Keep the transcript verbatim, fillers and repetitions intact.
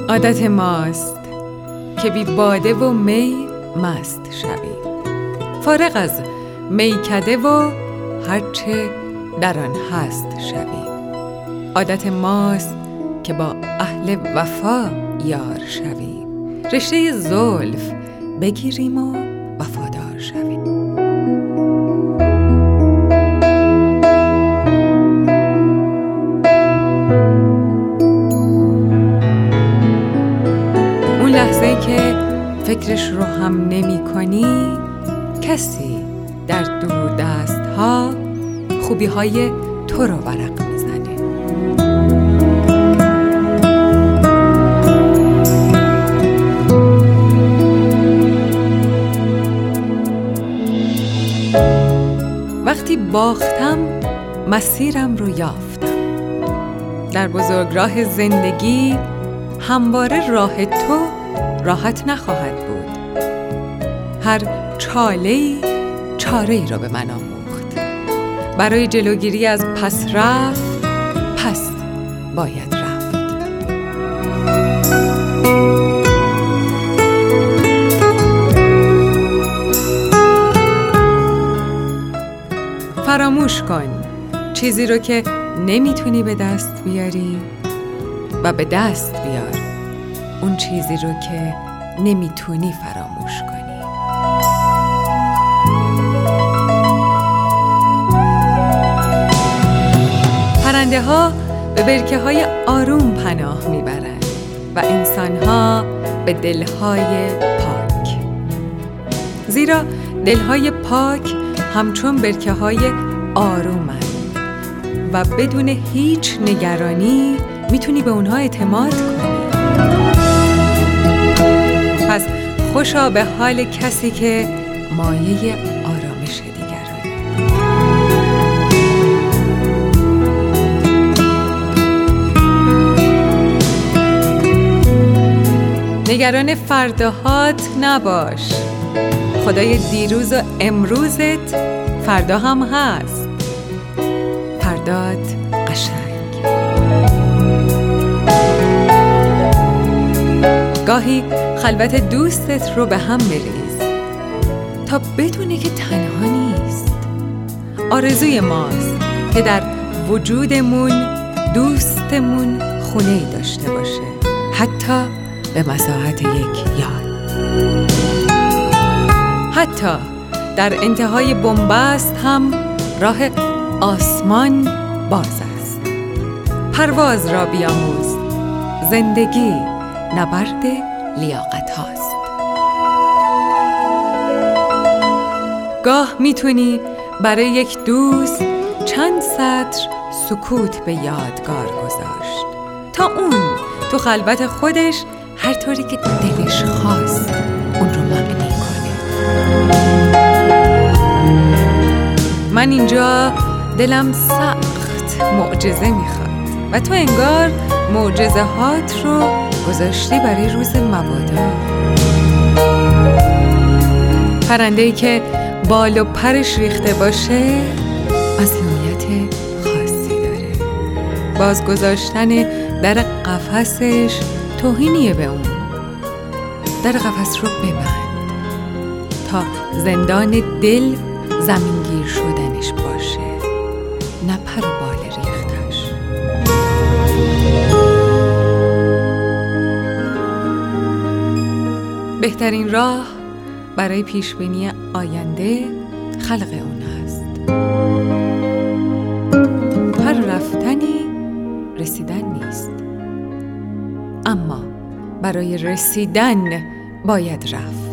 عادت ماست که بی باده و می مست شوی، فارغ از میکده و هرچه در آن هست شوی. عادت ماست که با اهل وفا یار شوی، رشته زلف بگیریم و وفادار شوی. اون لحظه که فکرش رو هم نمی کنی، کسی در دور دست ها خوبی های تو رو ورق میزنه. وقتی باختم مسیرم رو یافتم، در بزرگراه زندگی همواره راه تو راحت نخواهد بود. هر چاله‌ای چاره‌ای را به من آموخت. برای جلوگیری از پس رفت، پس باید رفت. فراموش کن چیزی رو که نمیتونی به دست بیاری و به دست بیار اون چیزی رو که نمیتونی فراموش کنی. پرنده ها به برکه های آروم پناه میبرند و انسان ها به دلهای پاک، زیرا دلهای پاک همچون برکه های آرومند و بدون هیچ نگرانی میتونی به اونها اعتماد کنی. پس خوشا به حال کسی که مایه آرامش دیگرانه. نگران فرداهات نباش، خدای دیروز و امروزت فردا هم هست. فردات قشنگ. گاهی خلوت دوستت رو به هم بریز تا بدونی که تنها نیست. آرزوی ماست که در وجودمون دوستمون خونه‌ای داشته باشه، حتی به مساحت یک یاد. حتی در انتهای بنبست هم راه آسمان باز است. پرواز را بیاموز، زندگی نبرد لیاقت هاست. گاه میتونی برای یک دوست چند سطر سکوت به یادگار گذاشت تا اون تو خلوت خودش هر طوری که دلش خواست اون رو معنی کنه. من اینجا دلم سخت معجزه میخواد و تو انگار معجزه هات رو گذاشتی برای روز مبادا. پرنده‌ای که بال و پرش ریخته باشه مسئولیت خاصی داره. باز گذاشتن در قفسش توهینیه به اون. در قفس رو ببند تا زندان دل زمینگیر شدنش باشه، نه پر و بال ریختش. بهترین راه برای پیشبینی آینده خلق اون هست. هر رفتنی رسیدن نیست، اما برای رسیدن باید رفت.